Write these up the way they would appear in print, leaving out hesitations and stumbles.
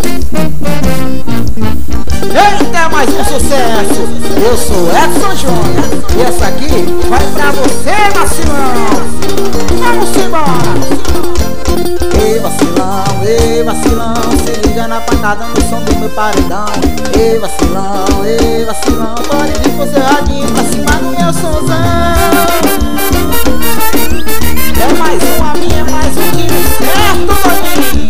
Eita, mais um sucesso! Eu sou Edson Júnior e essa aqui vai pra você, vacilão! Vamos embora! Ei vacilão, se liga na pancada no som do meu paredão. Ei vacilão, pode vir com seu radinho pra cima do meu sonzão. É mais um, a minha é mais um tiro certo, doidinho.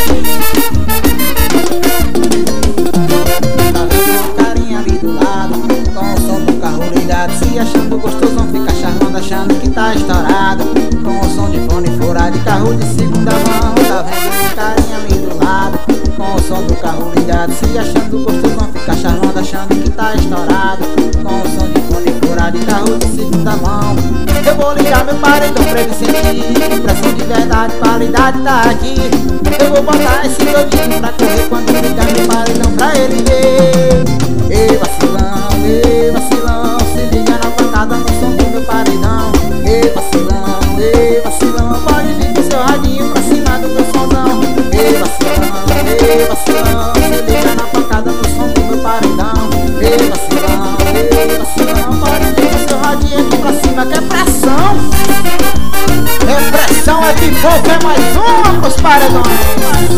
Tá vendo um carinha ali do lado, com o som do carro ligado, se achando gostoso, não fica charmando, achando que tá estourado. Com o som de fone furado de carro de segunda mão. Tá vendo um carinha ali do lado, com o som do carro ligado, se achando gostoso, não fica charmando, achando que tá estourado. Com o som de fone furado de carro de segunda mão. Eu vou ligar meu paredão pra ele sentir pressão de verdade, qualidade tá aqui. Eu vou botar esse doidinho pra correr quando ligar meu paredão pra ele ver. Ei vacilão, se liga na pancada no som do meu paredão. Ei vacilão, pode vir com seu radinho pra cima do meu somzão. Ei vacilão, se liga na pancada no som do meu paredão. Ei vacilão, pode vir com seu radinho aqui pra cima, que é pressão. É pressão, é pipoca, é mais uma pros paredões.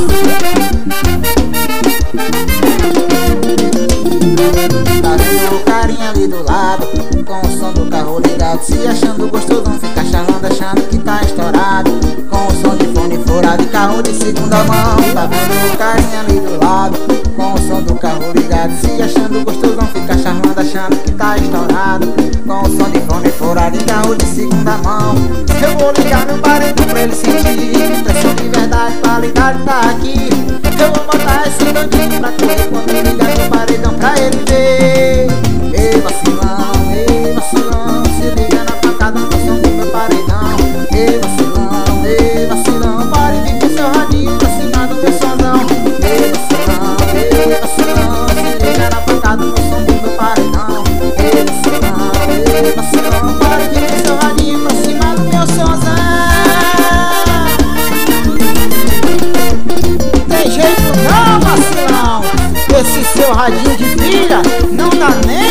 Tá vendo o carinha ali do lado, com o som do carro ligado, se achando gostoso, não fica charlando, achando que tá estourado. Com o som de fone furado de carro de segunda mão. Tá vendo o carinha ali do lado, com o som do carro ligado, se achando gostoso, não fica charlando, achando que tá estourado. Com o som de fone furado de carro de segunda mão. Eu vou ligar meu paredão pra ele sentir pressão de verdade, qualidade tá aqui. Eu vou botar esse doidinho pra correr quando ligar meu paredão pra ele ver. Ei vacilão, se liga na pancada no som do meu paredão. Ei vacilão, pode vir com seu radinho pra cima do meu somzão. Ei vacilão, se liga na pancada no som do meu paredão. Ei vacilão, pode vir com seu radinho pra cima do meu somzão. Tem jeito não, vacilão, esse seu radinho de pilha não dá nem